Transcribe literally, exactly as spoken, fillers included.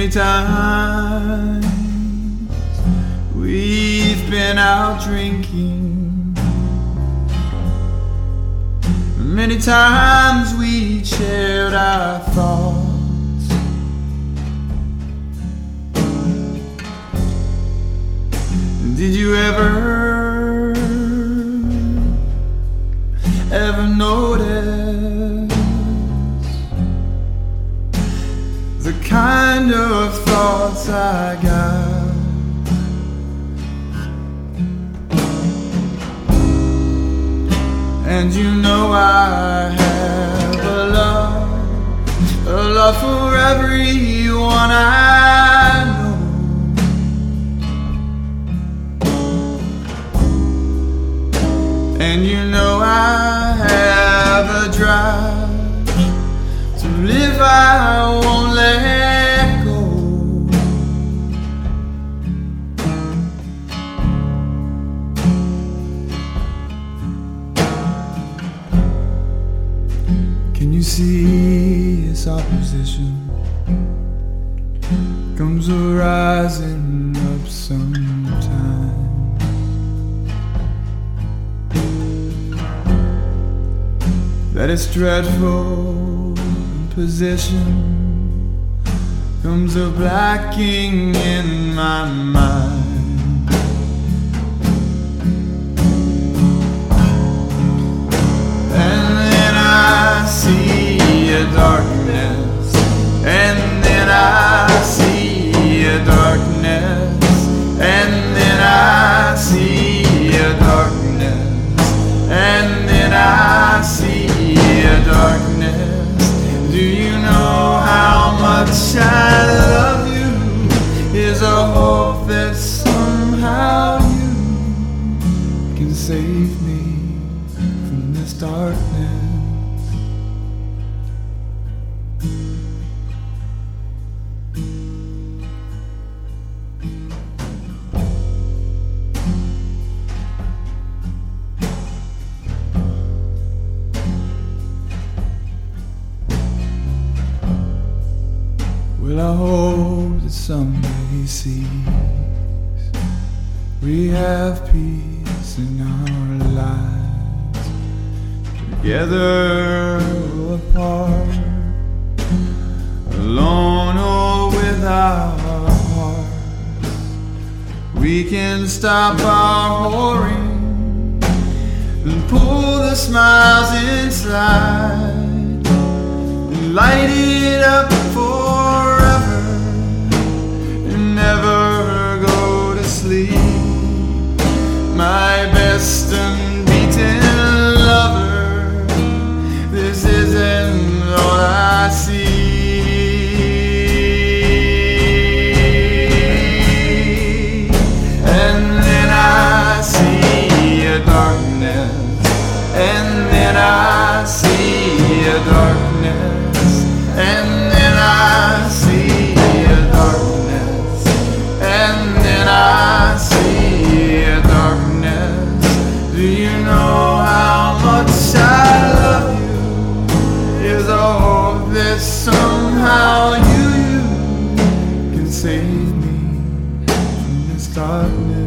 Many times we've been out drinking. Many times we shared our thoughts. Did you ever, ever notice the kind of thoughts I got? And you know I have a love, a love for everyone I know. And you know I have a drive to live, I won't let go. Can you see its opposition comes rising up sometime? That its dreadful position comes a blacking in my mind. And then I see a darkness, and then I see a darkness, and then I see a darkness, and then I see a darkness. Do you know how much I love you? Is a hope that somehow you can save me from this darkness. Well, I hope that someday sees we have peace in our lives, together or apart, alone or with our hearts. We can stop our whoring and pull the smiles inside and light it up forever and never go to sleep. My best unbeaten lover, this isn't all I see. And then I see a darkness, and then I see a darkness, and then I see a darkness, and then I see a darkness. Do you know how much I love you? Is a hope that somehow you, you can save me from this darkness.